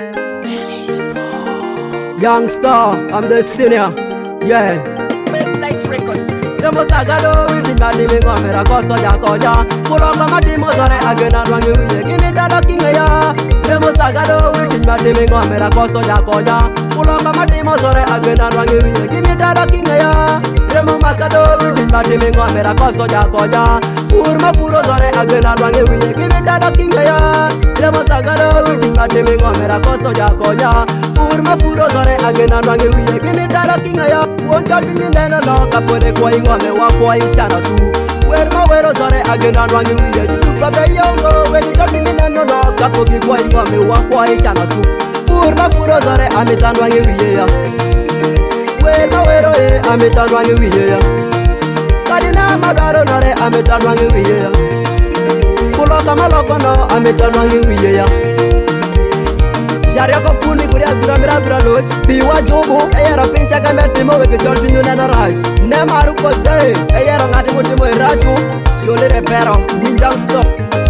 Youngster, I'm the senior. Yeah. Website Records. Demo sagado, we did not live in Gomera, Costa Jacoja. Kuroka Matimozare, again, and one you give me that king. Demo sagado, we did not live in Gomera, Costa Jacoja. Kuroka Matimozare, again, and one you give me that king. Demo Macado, we did not live in Gomera, Costa Jacoja. Furma Furozare, again, and one you give me that king. Demo sagado, we did not live in Gomera, Costa Jacoja. Furma Furozare, again, and one you give me that king. Won't tell me then, no, Capone, going on me, walk away, Shana Su. Where my way, sorry, again, and one you do, Papa Yogo, when you tell me then, no, Capogi, going on me, walk away, Shana Su. Furma Furozare, I'm it on one you. Where my way, I'm it on one you. Kadina Madaro, I'm it on one you. Puloka Malokono, I'm it on one you. Shariako funi kuria duramira braloch biwa jobo eyara pincha kametimo weke cholpinyo na raj ne maru kote eyara ngati mutimo irachu shole repero winjang stop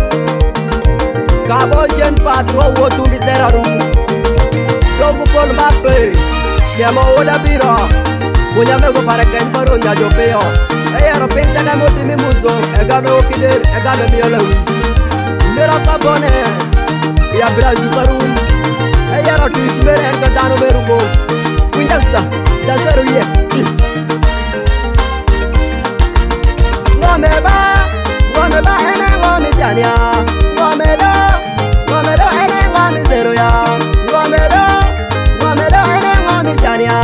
kabo jen patro wotu miteraru dogu pol mape kemo oda biro kunya mego para ken paro nya jopeo eyara pincha kamutimi muzo egame okider egame miyola wis nera kabone ya braju parum Ayara tu ismere enka dano berugo Winjasta, danseru ye Ngomeba ene ngomi shania Ngomedo ene ngomi zero ya Ngomedo ene ngomi shania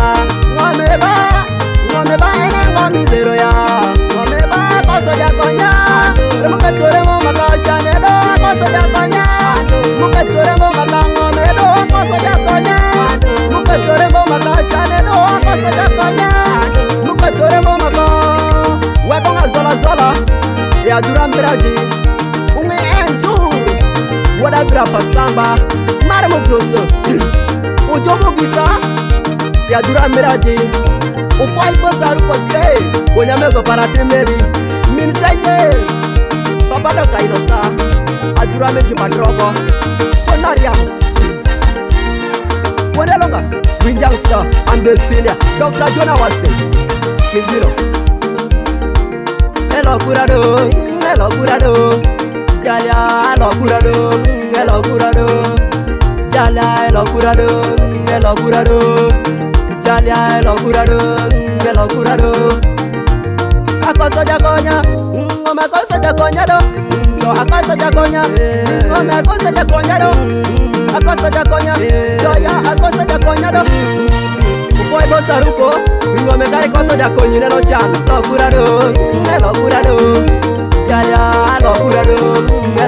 Ngomeba ene ngomi zero ya Ngomeba koso jakonya Mukatore mo makashane do koso jakonya Mukatore mo makangomedo koso jakonya Mukatore mo makashane do koso jakonya Mukatore mo mako Wekonga zola ya durambiraji Unge enjur Wada brapa samba Mare mo grosso Ujomo gisa ya durambiraji Ufal bosaru kote Konyamego paratimeri Minsenye Papa Dr. Inosa Adurame Jimadrogo Konaria Wenelonga Winjang Star I'm the senior Dr. Jonah Wase Kiziro Hello Kurado Jalia Hello Kurado Jalia Hello Kurado Jalia Hello Kurado Akoso jakonya Ngome akoso jakonya do Jo akoso jakonya Ngome akoso jakonya do Akoso jakonya Jo ya akoso jakonya do Ufoi bosaruko Ngome kari koso jakonya nelo chan Lo kurado Jalia lo kurado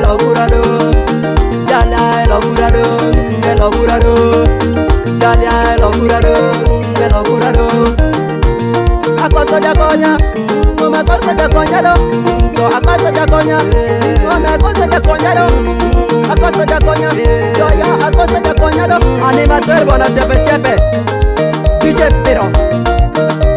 Jalia lo kurado Jalia lo kurado Akoso jakonya Ngome akoso jakonya do Jo akoso jakonya Ngome akoso jakonya do Akoso jakonya Jo ya akoso jakonya do Animateur bona shepe DJ Pero